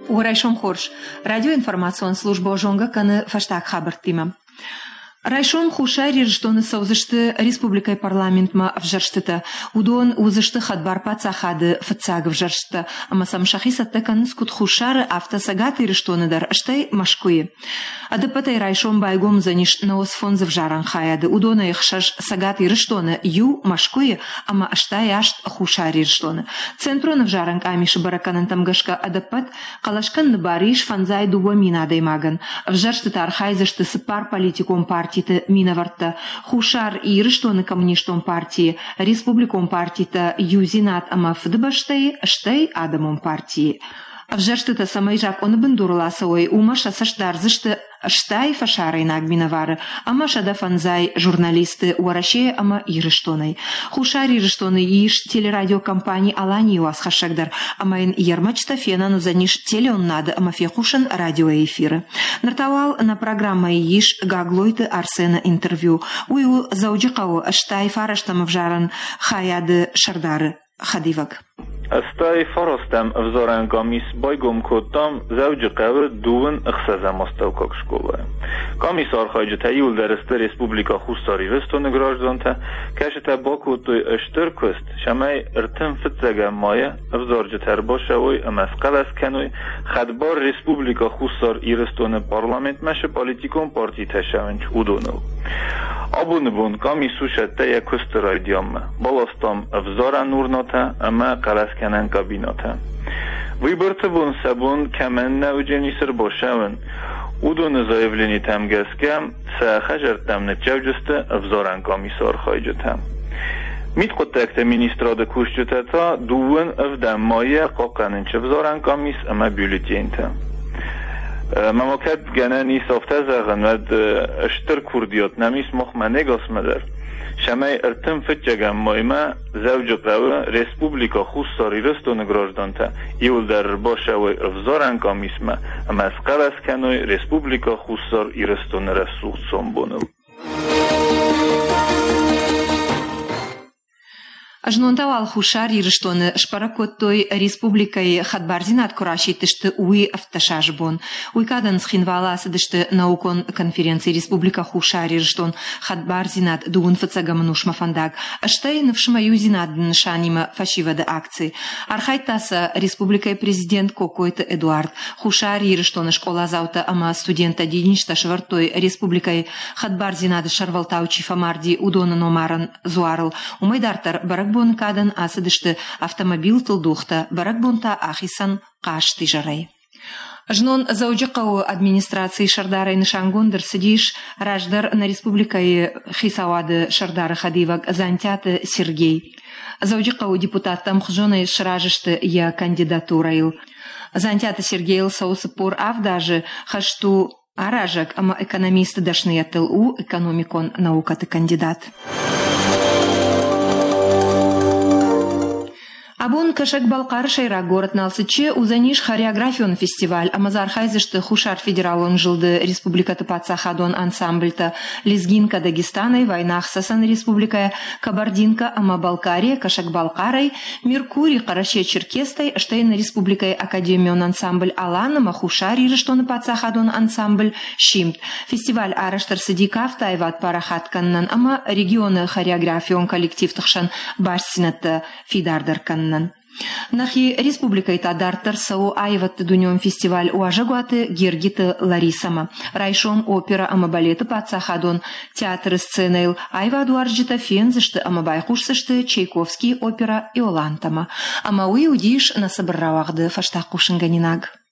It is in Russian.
Урайшом хорш. Радиоинформацион служба жонга каны фаштак хабартима. Райшом хушари жтоны саузышты республикай парламентма вжарштыта. Удон узышты хадбар пацахады фацаг вжарштыта. Амасам шахисатта каны скут хушары автосагаты рештоны дар аштай машкуи. Адапатай райшом байгом заниш наос фонзы вжаран хаяды. Удона их шаш сагаты рештоны ю машкуи, ама аштай ашт хушари рештоны. Центрон вжаран камиши бараканан тамгашка адапат калашкан набариш фанзай дуамина даймаган. Вжарштыта архайзышты сыпар политиком партии Минаварта, Хушар и Ирыштоны коммунистом партии, Республиком партии Юзинат Амафдбаштай, Штай Адамом партии. Вжарштыта самай жак он бендурласовой умаша сашдарзышты Штай фашарай нагминавары, амаша да фанзай журналисты уараше ама Ирыштоной. Хушар Ирыштоны иш телерадиокомпании Алани уас хашагдар, амайн ярмачта фенан заниш телеон надо амафе хушан радиоэфиры. Нартавал на программа иш гаглойты Арсена интервью. Ую зауджикау Штай фараштам вжаран хаяды шардары хадивак. Asтай farostam взоран комис байгом котам зауджи қавр дуын ықсаза мастауқақ школы. Комиссар хайджата юлдарысты республика хустари рыстоны гражданта, кашета баку той аштыр куст, шамай ыртын фитзага майя, взорджи тарбашавой, амасқалас каной, хадбар республика хустар ирыстоны парламент машы политикон парти ташаванч удонов. Абуны бун комиссушатта я кустырай дiyamma. Баластам взоран урната, ама қалас کنن کابیناته. ویبرت بون سبون کمن نوجنی سر باشون. اودون زایفلینی تمگس کم سخجر تم نتجوجسته افزارن کامیسار خایجتم. میت قطعت مینیستراد کوشجته تا دوون افدام مایه قاقنن چه افزارن کامیس اما بیولیتین تم. مملکت گننی سافته زغن ود اشتر کردیات نمیس مخمنه گاس مدر. شمای ارتم فتجگم مایما زوج قوه республика хустари рыстоны гражданта иулдар башавой взоран камисма амаскалас каной республика хустар и рыстоны расух сомбонов. Ажнонтавал хушар ирыштоны шпаракоттой республикой хадбарзинат курашитышты уи автошажбон. Уйкадан схинвала садышты наукон конференции республика хушар ирыштон хадбарзинат дуун фацагамнуш мафандак. Аштай навшмаю зинадын шанима фашивады акции. Архайтаса республикой президент Кокойты Эдуард. Хушар ирыштоны школа заута ама студента деништа швартой республикой хадбарзинат шарвалтаучи фамарди удона номаран зуарл. Умайдартар барак кадан асадышты автомобиль тылдухта, барак бонта ахисан кашты жарай. Жнон зауджикау администрации Шардары Нишангондыр сидиш раждар на республикой Хисавады Шардары Хадивак Зантяты Сергей. Зауджикау депутатам хжоны шражышты я кандидатураил. Зантяты Сергей саусы пор авдажы хашту аражак, ама экономисты дашны ятыл экономикон наукаты кандидат. Абон кашак балкар шайра город налсыче узаниш хореографион фестиваль, амазар хайзышты хушар федералон жылды республикаты пацахадон ансамбльта, лезгинка Дагестаной, войнах сасан республикая, кабардинка ама Балкария, кашак балкарай, Меркурий, караше черкестай, штейна республикай академион ансамбль Алана, махушари, рештоны пацахадон ансамбль Шимт. Фестиваль араштар садикав тайват парахатканнан, ама регионы хореографион коллектив тахшан барсинатта фидардарканнан. Нахи республикай тадартар сау айватты дуньон фестиваль уажагуаты гергиты Ларисама. Райшом опера ама балеты пацахадон театры сценейл айваду арджита фензышты ама байхушсышты Чайковский опера и Олантама. Ама уи удиш на собравахды фаштах кушинганинаг.